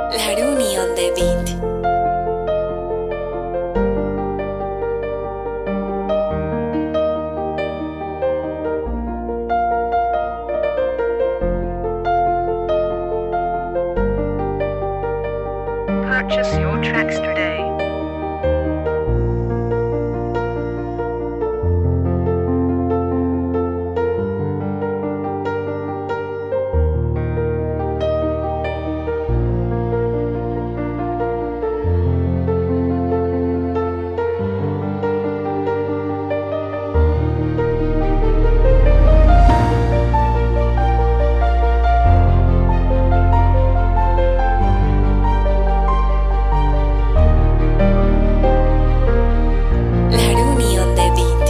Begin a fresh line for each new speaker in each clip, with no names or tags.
Laruni on the beat.
Purchase your tracks today.
Laruni on the beat.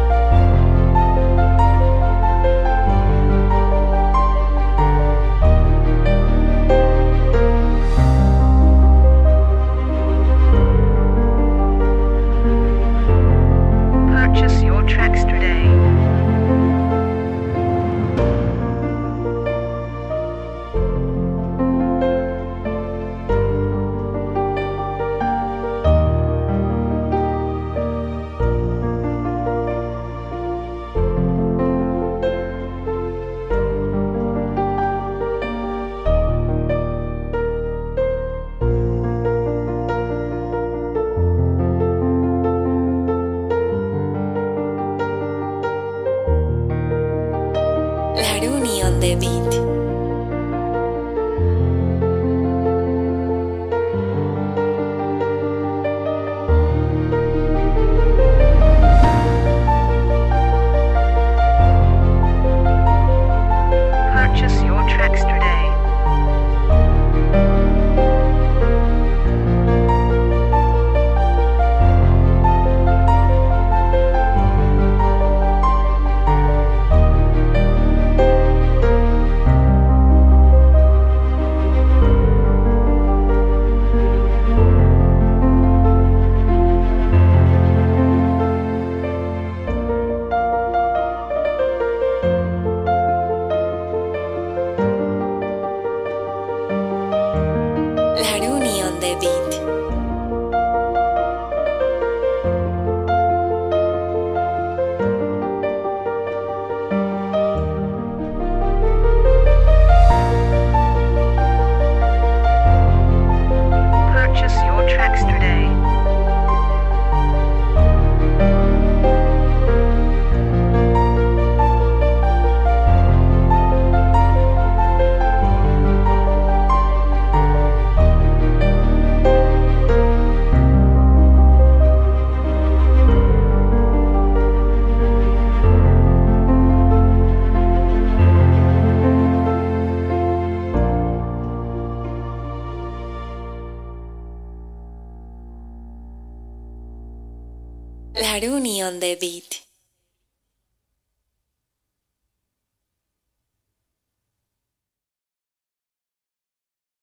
Purchase your tracks today.
Laruni on the beat.
Purchase your tracks today.
Laruni on the beat.
Purchase your tracks today.
Laruni on the beat.